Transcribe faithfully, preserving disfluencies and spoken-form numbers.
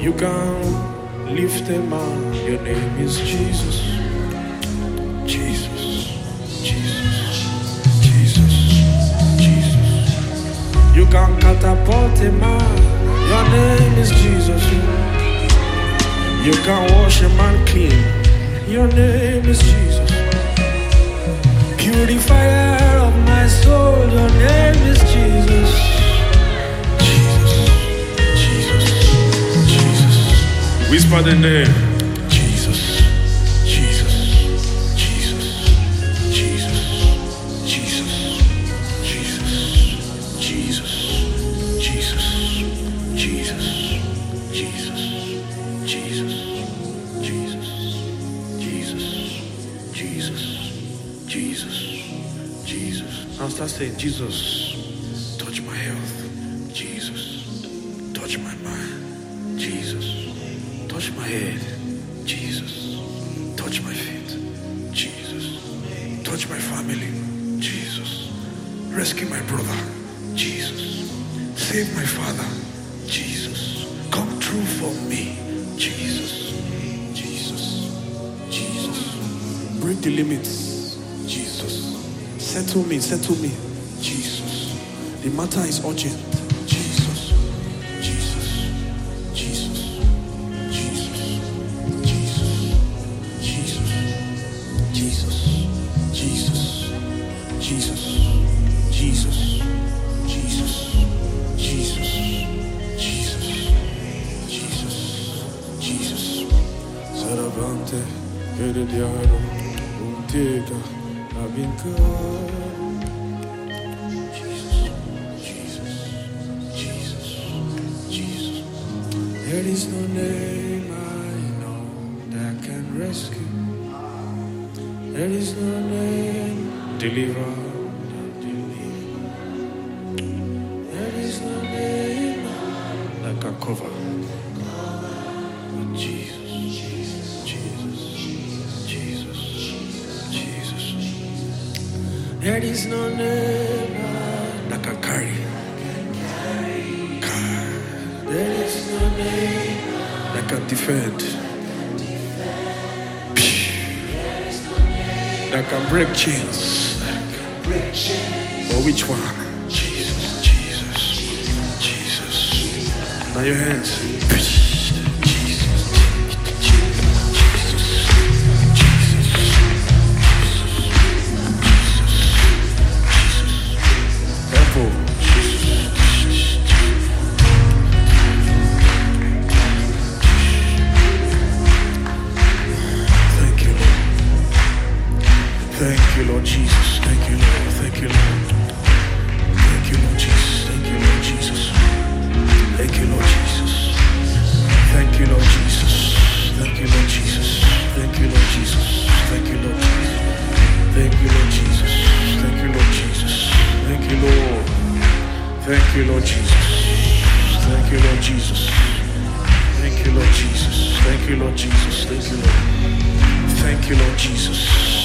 You can lift a man. Your name is Jesus. Jesus. Jesus. Jesus. Jesus. You can catapult a man. Your name is Jesus. You can wash a man clean. Your name is Jesus. Purifier of my soul. Your name is Jesus. Whisper the name. Jesus, Jesus, Jesus, Jesus, Jesus, Jesus, Jesus, Jesus, Jesus, Jesus, Jesus, Jesus, Jesus, Jesus, Jesus, Jesus. Now start saying, Jesus, touch my health. Jesus, touch my mind. Jesus. Touch my head, Jesus. Touch my feet, Jesus. Touch my family, Jesus. Rescue my brother, Jesus. Save my father, Jesus. Come through for me, Jesus. Jesus. Jesus. Break the limits, Jesus. Settle me, settle me, Jesus. The matter is urgent. There is no name I know that can rescue. There is no name deliver that deliver. There is no name that can cover. But Jesus, Jesus, Jesus, Jesus. There is no name that can carry. There is no name that can defend, that can break chains. But which one? Jesus, Jesus, Jesus. Now your hands. Thank you, Lord Jesus. Thank you, Lord. Thank you, Lord. Thank you, Lord Jesus. Thank you, Lord Jesus. Thank you, Lord Jesus. Thank you, Lord Jesus. Thank you, Lord Jesus. Thank you, Lord Jesus. Thank you, Lord Jesus. Thank you, Lord Jesus. Thank you, Lord Jesus. Thank you, Lord. Thank you, Lord Jesus. Thank you, Lord Jesus. Thank you, Lord Jesus. Thank you, Lord Jesus. Thank you, Lord. Thank you, Lord Jesus.